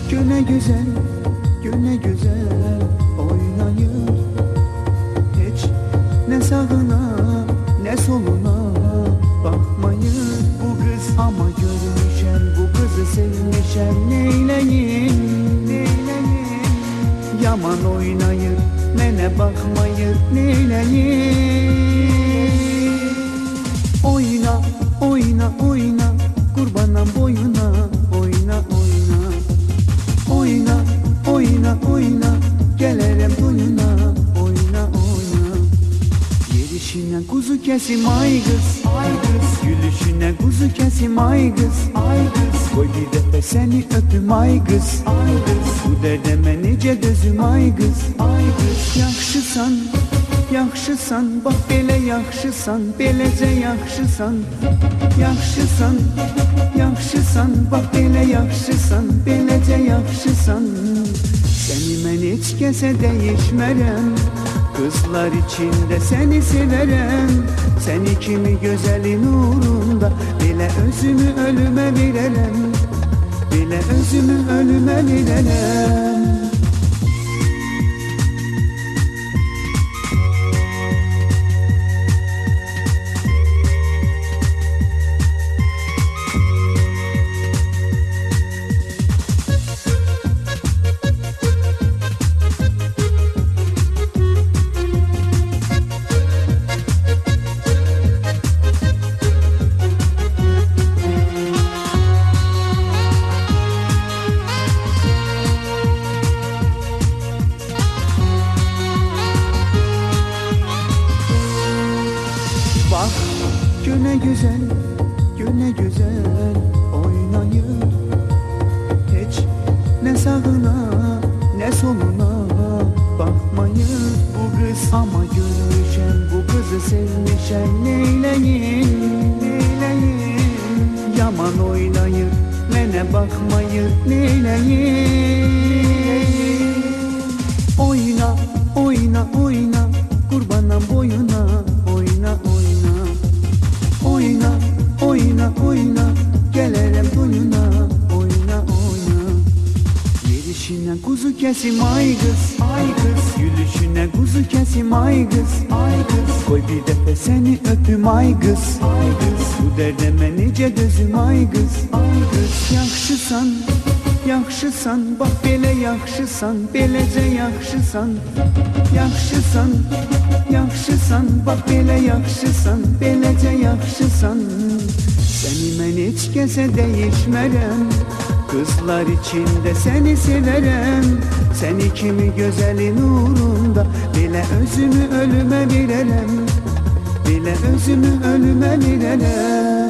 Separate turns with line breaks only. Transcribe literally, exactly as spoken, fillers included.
Güne güzel, güne güzel oynayır. Hiç ne sağına ne soluna bakmayır bu kız. Ama görmüşem bu kızı sevmişem, neyleyim, neyleyim. Yaman oynayır, mene bakmayır, neyleyim. Oyna, oyna, oyna, kurbanam boyuna, oyna, oyna. Oyna, oyna, oyna, gelirim toyuna, oyna, oyna. Yerişine kuzu kesim ay kız, ay kız. Gülüşüne kuzu kesim ay kız, ay kız. Koy bir defa seni öpüm ay kız, ay kız. Bu derdeme nice dözüm ay kız, ay kız. Yaxşısan, yaxşısan, bak belə yaxşısan, beləcə yaxşısan. Yaxşısan, yaxşısan, bak belə yaxşısan, beləcə yaxşısan. Səni mən heç kəsə dəyişmərəm, kızlar içində səni sevərəm. Səni kimi gözəlin uğrunda belə özümü ölümə verərəm, belə özümü ölümə verərəm. Bak güne güzel, güne güzel oynayır. Hiç ne sağına ne soluna bakmayır bu kız. Ama görmüşem bu kızı sevmişem, neyleyim, neyleyim. Yaman oynayır, mene bakmayır, neyleyim. Oyna, oyna, oyna, kurbanam boyuna, oyna, oyna. Oyna, oyna, oyna, gelirim toyuna, oyna, oyna. Yerişine kuzu kesim ay kız, ay kız. Gülüşüne kuzu kesim ay kız, ay kız. Koy bir defa seni öpüm ay kız, ay kız. Bu derdeme nice dözüm ay kız, ay kız. Yaxşısan, yaxşısan, bak belə yaxşısan, beləcə yaxşısan. Yaxşısan, yaxşısan, bak belə yaxşısan, beləcə yaxşısan. Səni mən heç kəsə dəyişmərəm, kızlar içində səni sevərəm. Səni kimi gözəlin uğrunda belə özümü ölümə verərəm, belə özümü ölümə verərəm.